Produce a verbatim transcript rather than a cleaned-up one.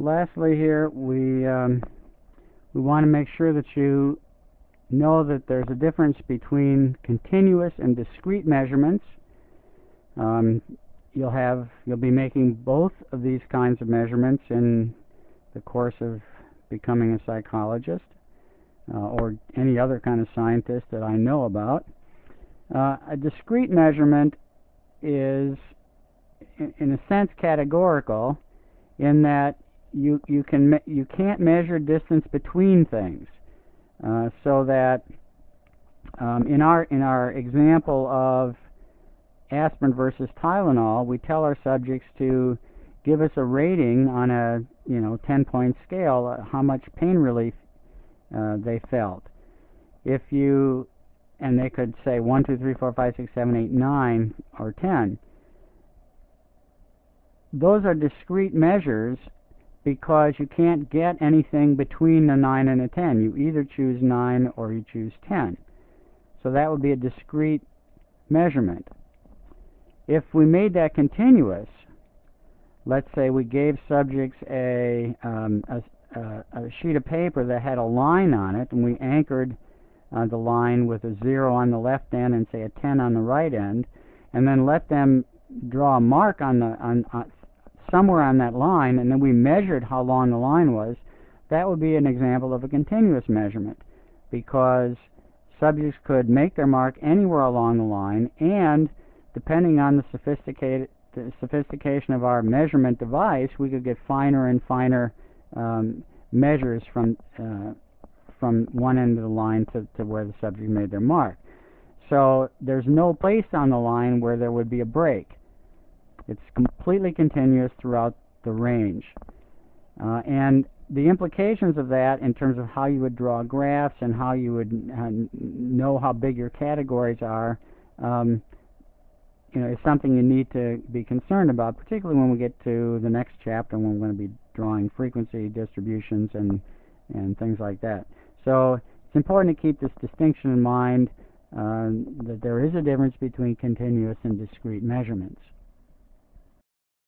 lastly here, we um, we want to make sure that you know that there's a difference between continuous and discrete measurements. Um, you'll have you'll be making both of these kinds of measurements in the course of becoming a psychologist uh, or any other kind of scientist that I know about. Uh, a discrete measurement is, in, in a sense, categorical, in that you you can me you can't measure distance between things. Uh, so that um, in our in our example of aspirin versus Tylenol, we tell our subjects to give us a rating on a you know ten point scale, uh, how much pain relief uh, they felt. If you and they could say one, two, three, four, five, six, seven, eight, nine, or ten. Those are discrete measures because you can't get anything between the nine and the ten. You either choose nine or you choose ten. So that would be a discrete measurement. If we made that continuous, let's say we gave subjects a, um, a, a, a sheet of paper that had a line on it, and we anchored uh, the line with a zero on the left end and say a ten on the right end, and then let them draw a mark on the on, on somewhere on that line, and then we measured how long the line was, that would be an example of a continuous measurement, because subjects could make their mark anywhere along the line, and depending on the sophisticated the sophistication of our measurement device, we could get finer and finer um, measures from uh, from one end of the line to, to where the subject made their mark. So there's no place on the line where there would be a break. It's completely continuous throughout the range. Uh, and the implications of that in terms of how you would draw graphs and how you would uh, know how big your categories are, um, you know, is something you need to be concerned about, particularly when we get to the next chapter when we're going to be drawing frequency distributions and, and things like that. So it's important to keep this distinction in mind, uh, that there is a difference between continuous and discrete measurements.